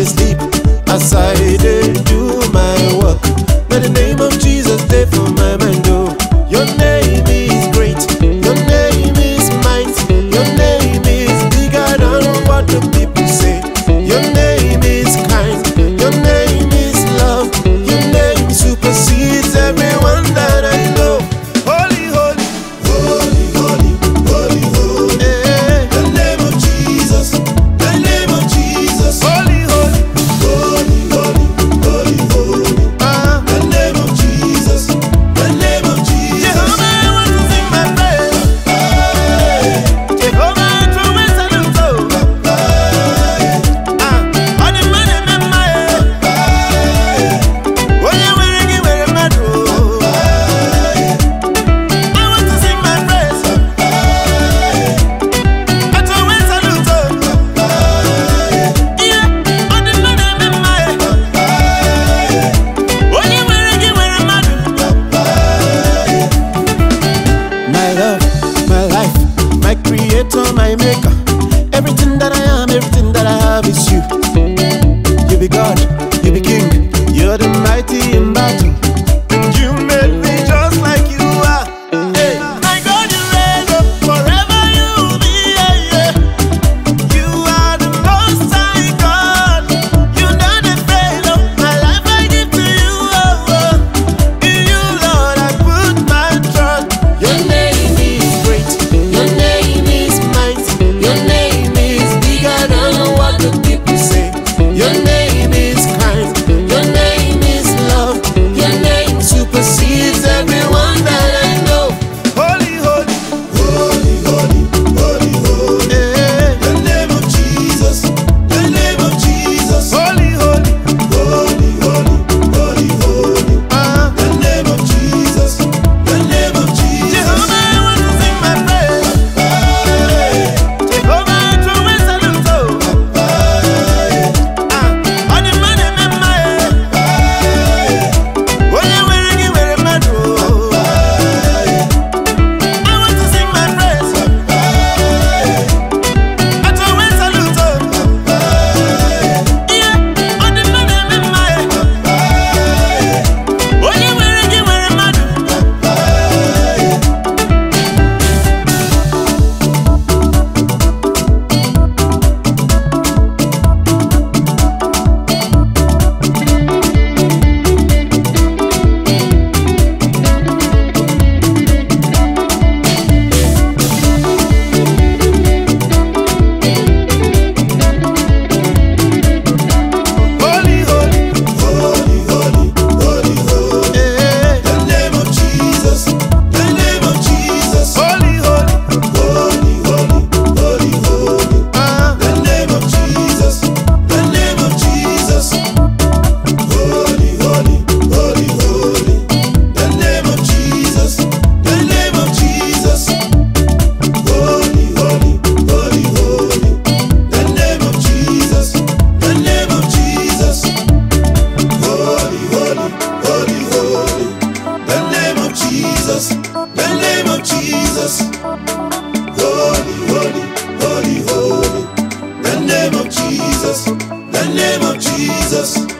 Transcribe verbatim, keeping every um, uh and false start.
dey sleep, as I dey do my work. May the name of Jesus dey for my mind, oh. Your name is great, your name is mighty, your name is bigger than what the people say. Your name is kind, your name is love, your name supersedes everyone that I know. Holy, holy, holy, holy, holy, holy. Yeah. The name of Jesus, the name of Jesus. Holy, holy, holy, holy, holy, holy. Ah. The name of Jesus, the name of Jesus. Jehovah, I want to sing my praise. Jehovah, I want to salute you. Ah. On the money, my mind. Oh, yeah, we're ready, we're mad. I want to sing my praise. I want to salute you. Yeah, on the money, my mind. Oh, yeah, we're ready, we're mad. My love, my life, my creator, my maker. Everything that I am, everything that I have is you. You be God, you be King, you're the mighty in battle. You made me just like you are. Hey, my God, you reign up forever, you will be. Yeah, yeah. You are the most high God. You know the fail of my life, I give to you. Oh, oh. In you, Lord, I put my trust. Your name is great, your name is mighty, your name is bigger than what the people say. Your name is kind, your name is love, your name supersedes everyone that I know. Holy, holy, holy, holy, holy, holy. Yeah. The name of Jesus, the name of Jesus. Holy, holy, holy, holy, holy, holy. Ah. The name of Jesus, the name of Jesus. Jehovah, I want to sing my praise. Jehovah, I want to salute you. Ah. On the money, my mind. Oh, yeah, we're ready, we're mad. I want to sing my praise. I want to salute you. Yeah, on the money, my mind. Oh, yeah, we're ready, we're mad. Holy, holy, holy, holy, holy, holy. Yeah. The name of Jesus, the name of Jesus. Holy, holy, holy, holy, holy, holy. Ah. The name of Jesus, the name of Jesus. Holy, holy, holy, holy. The name of Jesus, the name of Jesus. Holy, holy, holy, holy. The name of Jesus, the name of Jesus. Holy, holy, holy, holy. The name of Jesus, the name of Jesus. Holy, holy, holy, holy. The name of Jesus, the name of Jesus.